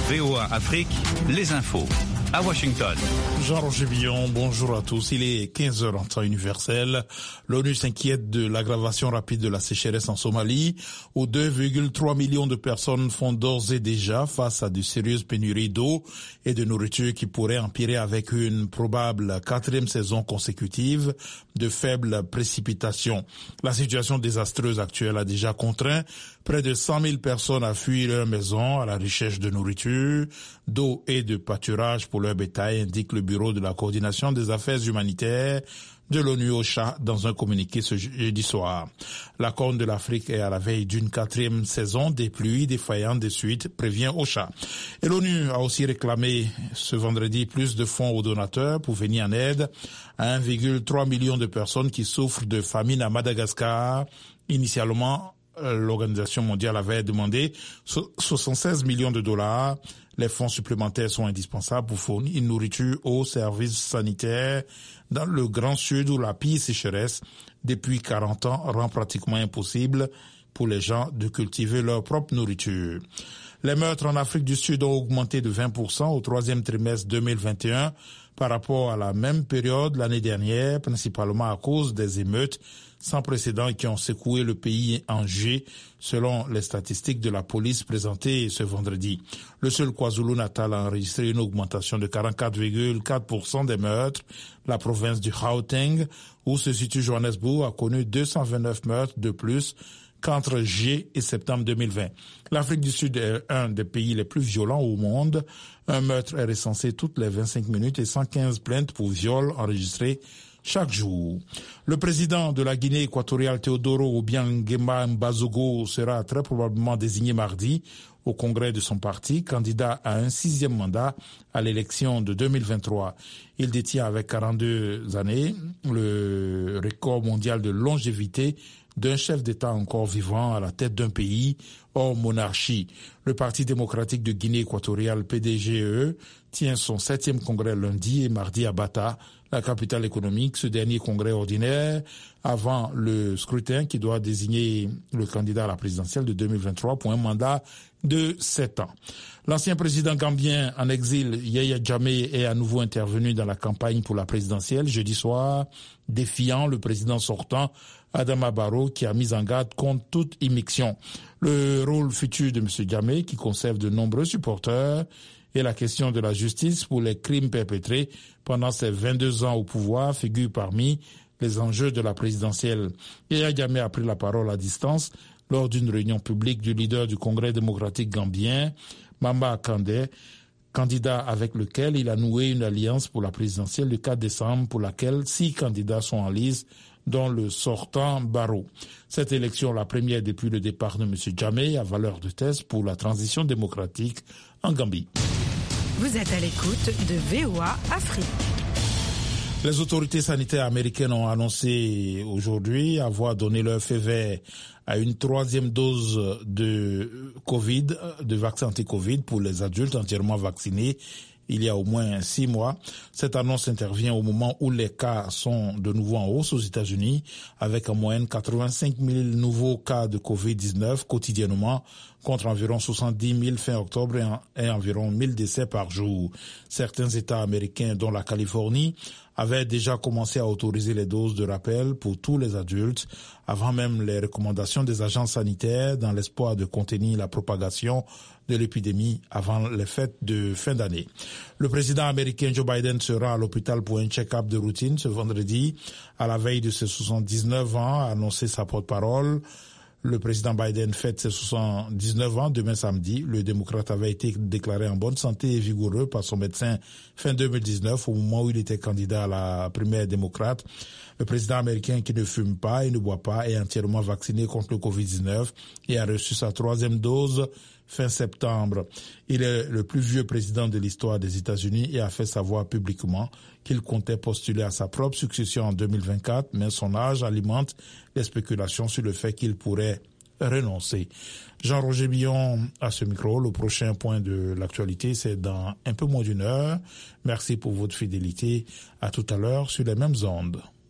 VOA Afrique, les infos. À Washington. Jean-Roger Billon, bonjour à tous. Il est 15h en temps universel. L'ONU s'inquiète de l'aggravation rapide de la sécheresse en Somalie, où 2,3 millions de personnes font d'ores et déjà face à de sérieuses pénuries d'eau et de nourriture qui pourraient empirer avec une probable 4e saison consécutive de faibles précipitations. La situation désastreuse actuelle a déjà contraint près de 100 000 personnes à fuir leur maison à la recherche de nourriture, d'eau et de pâturage pour leur bétail, indique le Bureau de la coordination des affaires humanitaires de l'ONU OCHA dans un communiqué ce jeudi soir. La Corne de l'Afrique est à la veille d'une 4e saison des pluies défaillantes de suite, prévient OCHA. Et l'ONU a aussi réclamé ce vendredi plus de fonds aux donateurs pour venir en aide à 1,3 million de personnes qui souffrent de famine à Madagascar. Initialement, l'Organisation mondiale avait demandé 76 millions de dollars. Les fonds supplémentaires sont indispensables pour fournir une nourriture aux services sanitaires dans le Grand Sud où la pire sécheresse depuis 40 ans rend pratiquement impossible pour les gens de cultiver leur propre nourriture. Les meurtres en Afrique du Sud ont augmenté de 20% au 3e trimestre 2021 par rapport à la même période l'année dernière, principalement à cause des émeutes sans précédent qui ont secoué le pays en juillet, selon les statistiques de la police présentées ce vendredi. Le seul KwaZulu-Natal a enregistré une augmentation de 44,4% des meurtres. La province du Gauteng, où se situe Johannesburg, a connu 229 meurtres de plus qu'entre juillet et septembre 2020. L'Afrique du Sud est un des pays les plus violents au monde. Un meurtre est recensé toutes les 25 minutes et 115 plaintes pour viol enregistrées chaque jour. Le président de la Guinée équatoriale, Teodoro Obiang Mbazogo, sera très probablement désigné mardi au congrès de son parti, candidat à un 6e mandat à l'élection de 2023. Il détient avec 42 années le record mondial de longévité d'un chef d'État encore vivant à la tête d'un pays hors monarchie. Le Parti démocratique de Guinée équatoriale, PDGE, tient son 7e congrès lundi et mardi à Bata, la capitale économique. Ce dernier congrès ordinaire avant le scrutin qui doit désigner le candidat à la présidentielle de 2023 pour un mandat de 7 ans. L'ancien président gambien en exil, Yahya Jammeh, est à nouveau intervenu dans la campagne pour la présidentielle jeudi soir, défiant le président sortant, Adama Barrow, qui a mis en garde contre toute immixtion. Le rôle futur de M. Jammeh, qui conserve de nombreux supporters, et la question de la justice pour les crimes perpétrés pendant ses 22 ans au pouvoir figure parmi les enjeux de la présidentielle. Yahya Jammeh a pris la parole à distance lors d'une réunion publique du leader du Congrès démocratique gambien, Mamba Kandeh, candidat avec lequel il a noué une alliance pour la présidentielle le 4 décembre pour laquelle 6 candidats sont en lice, dont le sortant Barrow. Cette élection, la première depuis le départ de M. Jammeh, a valeur de test pour la transition démocratique en Gambie. Vous êtes à l'écoute de VOA Afrique. Les autorités sanitaires américaines ont annoncé aujourd'hui avoir donné leur feu vert à une 3e dose de Covid, de vaccin anti-Covid pour les adultes entièrement vaccinés il y a au moins 6 mois. Cette annonce intervient au moment où les cas sont de nouveau en hausse aux États-Unis, avec en moyenne 85 000 nouveaux cas de Covid-19 quotidiennement, contre environ 70 000 fin octobre et environ 1 000 décès par jour. Certains États américains, dont la Californie, avaient déjà commencé à autoriser les doses de rappel pour tous les adultes, avant même les recommandations des agences sanitaires, dans l'espoir de contenir la propagation de l'épidémie avant les fêtes de fin d'année. Le président américain Joe Biden sera à l'hôpital pour un check-up de routine ce vendredi, à la veille de ses 79 ans, a annoncé sa porte-parole. Le président Biden fête ses 79 ans demain samedi. Le démocrate avait été déclaré en bonne santé et vigoureux par son médecin fin 2019 au moment où il était candidat à la primaire démocrate. Le président américain qui ne fume pas et ne boit pas est entièrement vacciné contre le Covid-19 et a reçu sa 3e dose fin septembre. Il est le plus vieux président de l'histoire des États-Unis et a fait savoir publiquement qu'il comptait postuler à sa propre succession en 2024, mais son âge alimente les spéculations sur le fait qu'il pourrait renoncer. Jean-Roger Billon à ce micro. Le prochain point de l'actualité, c'est dans un peu moins d'1 heure. Merci pour votre fidélité. À tout à l'heure sur les mêmes ondes.